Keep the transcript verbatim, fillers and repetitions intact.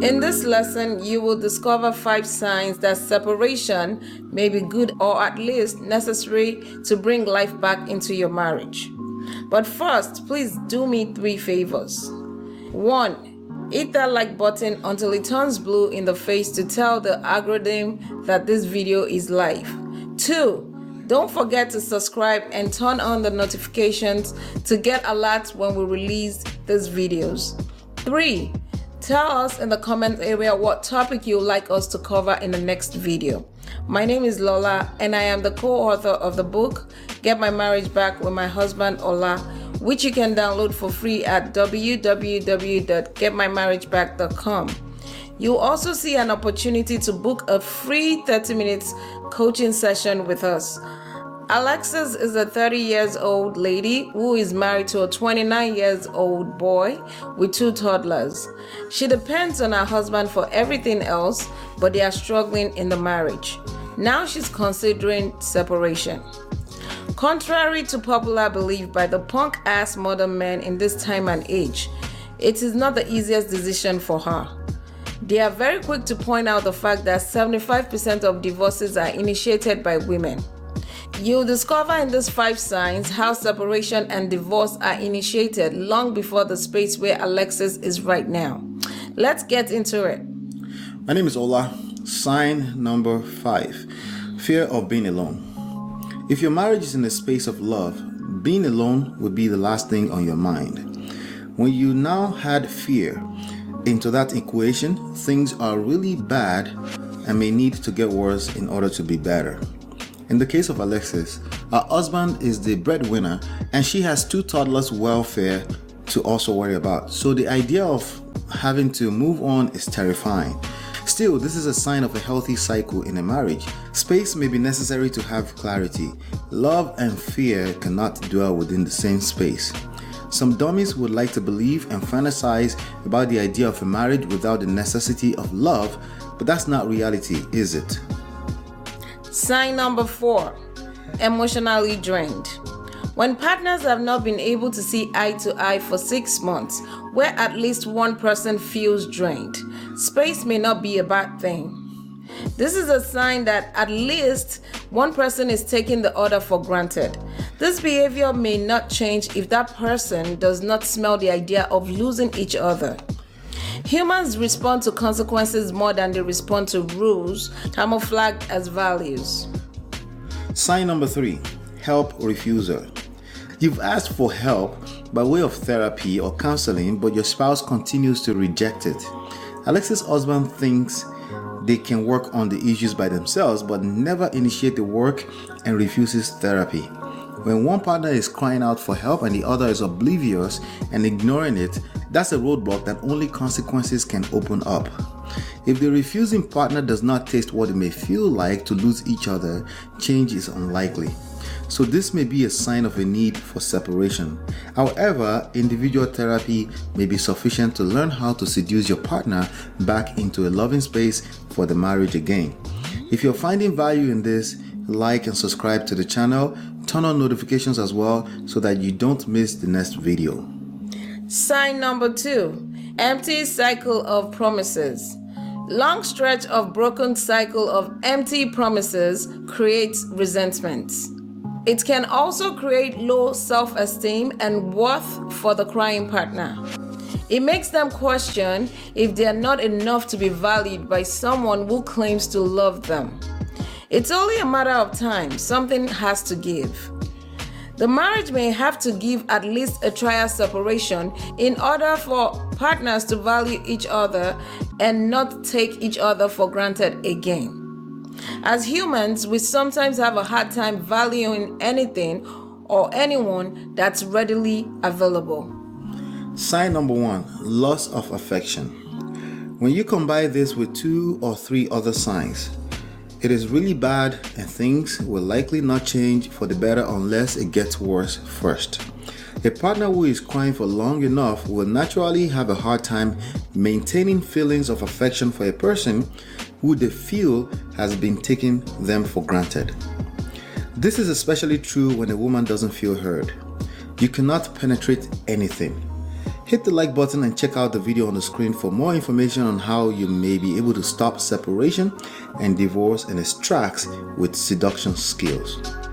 In this lesson, you will discover five signs that separation may be good or at least necessary to bring life back into your marriage. But first, please do me three favors. One, hit that like button until it turns blue in the face to tell the algorithm that this video is live. Two, don't forget to subscribe and turn on the notifications to get alerts when we release these videos. Three, tell us in the comment area what topic you would like us to cover in the next video. My name is Lola and I am the co-author of the book, Get My Marriage Back with My Husband Ola, which you can download for free at w w w dot get my marriage back dot com. You'll also see an opportunity to book a free thirty minutes coaching session with us. Alexis is a thirty years old lady who is married to a twenty-nine years old boy with two toddlers. She depends on her husband for everything else, but they are struggling in the marriage. Now she's considering separation. Contrary to popular belief by the punk-ass modern men in this time and age, it is not the easiest decision for her. They are very quick to point out the fact that seventy-five percent of divorces are initiated by women. You'll discover in these five signs how separation and divorce are initiated long before the space where Alexis is right now. Let's get into it. My name is Ola. Sign number five, fear of being alone. If your marriage is in a space of love, being alone would be the last thing on your mind. When you now add fear into that equation, things are really bad and may need to get worse in order to be better. In the case of Alexis, her husband is the breadwinner and she has two toddlers' welfare to also worry about. So the idea of having to move on is terrifying. Still, this is a sign of a healthy cycle in a marriage. Space may be necessary to have clarity. Love and fear cannot dwell within the same space. Some dummies would like to believe and fantasize about the idea of a marriage without the necessity of love, but that's not reality, is it? Sign number four, emotionally drained. When partners have not been able to see eye to eye for six months, where at least one person feels drained, space may not be a bad thing. This is a sign that at least one person is taking the other for granted. This behavior may not change if that person does not smell the idea of losing each other. Humans respond to consequences more than they respond to rules camouflaged as values. Sign number three, help refuser. You've asked for help by way of therapy or counseling, but your spouse continues to reject it. Alexis' husband thinks they can work on the issues by themselves, but never initiate the work and refuses therapy. When one partner is crying out for help and the other is oblivious and ignoring it, that's a roadblock that only consequences can open up. If the refusing partner does not taste what it may feel like to lose each other, change is unlikely. So this may be a sign of a need for separation. However, individual therapy may be sufficient to learn how to seduce your partner back into a loving space for the marriage again. If you're finding value in this, like and subscribe to the channel. Turn on notifications as well so that you don't miss the next video. Sign number two, empty cycle of promises. Long stretch of broken cycle of empty promises creates resentment. It can also create low self-esteem and worth for the crying partner. It makes them question if they are not enough to be valued by someone who claims to love them. It's only a matter of time. Something has to give. The marriage may have to give at least a trial separation in order for partners to value each other and not take each other for granted again. As humans, we sometimes have a hard time valuing anything or anyone that's readily available. Sign number one, loss of affection. When you combine this with two or three other signs, it is really bad and things will likely not change for the better unless it gets worse first. A partner who is crying for long enough will naturally have a hard time maintaining feelings of affection for a person who they feel has been taking them for granted. This is especially true when a woman doesn't feel heard. You cannot penetrate anything. Hit the like button and check out the video on the screen for more information on how you may be able to stop separation and divorce and extracts with seduction skills.